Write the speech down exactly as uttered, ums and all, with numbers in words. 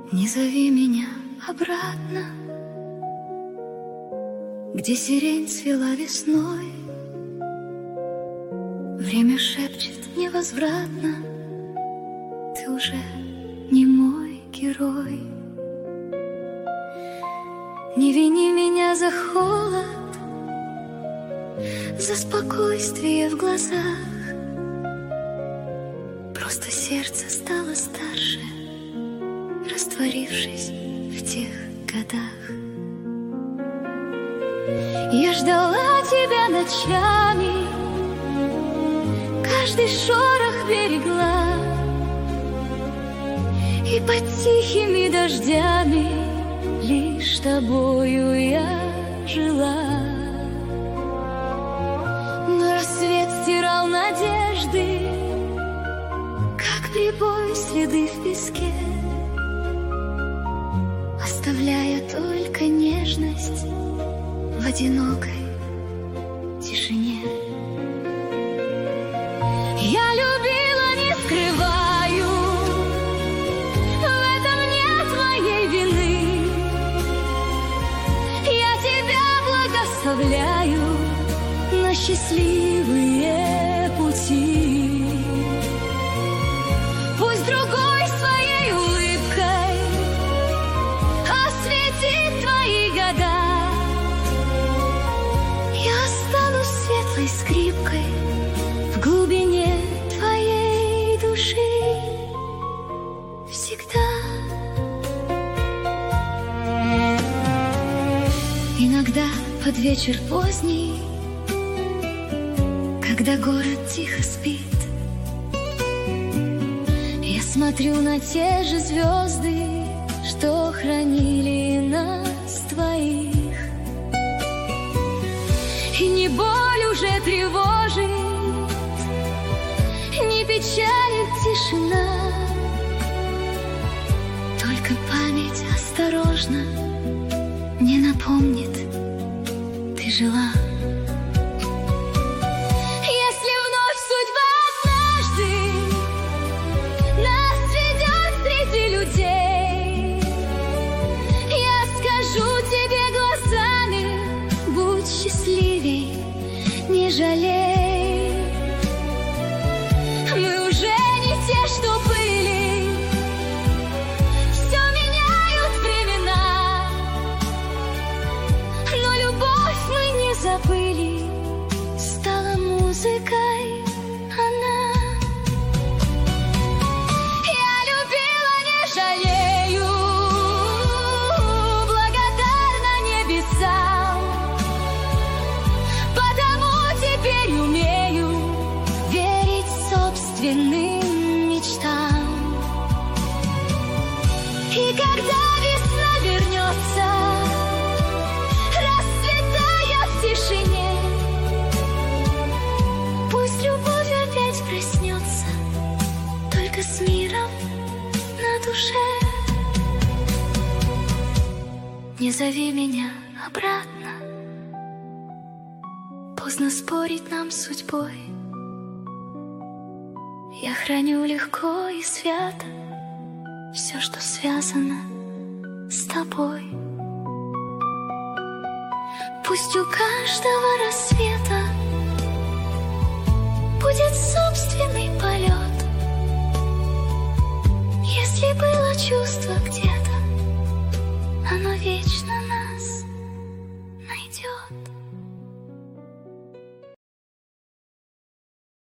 Не зови меня обратно, где сирень цвела весной. Время шепчет невозвратно, ты уже не мой герой. Не вини меня за холод, за спокойствие в глазах. Просто сердце стало старше, растворившись в тех годах. Я ждала тебя ночами, каждый шорох берегла, и под тихими дождями лишь тобою я жила. Но рассвет стирал надежды, как прибой следы в песке, оставляя только нежность в одинокой тишине. Я любила, не скрываю, в этом нет моей вины. Я тебя благословляю на счастливые пути. Пусть другой своей улыбкой осветит твои года. Я останусь светлой скрипкой в глубине твоей души всегда. Иногда под вечер поздний, когда город тихо спит, я смотрю на те же звезды, что хранили нас двоих. И не боль уже тревожит, не печалит тишина, только память осторожно мне напомнит, ты жила. Если вновь судьба однажды нас сведет среди людей, я скажу тебе глазами: будь счастливей, не жалей. Мы уже не те, что были, все меняют времена, но любовь мы не забыли, стала музыкой она. Я любила, не жалею, благодарна небесам, потому теперь умею верить собственным мечтам. И когда весна вернется, расцветая в тишине, пусть любовь опять проснется, только с миром на душе. Не зови меня обратно, поздно спорить нам с судьбой. Я храню легко и свято все, что связано с тобой. Пусть у каждого рассвета будет собственный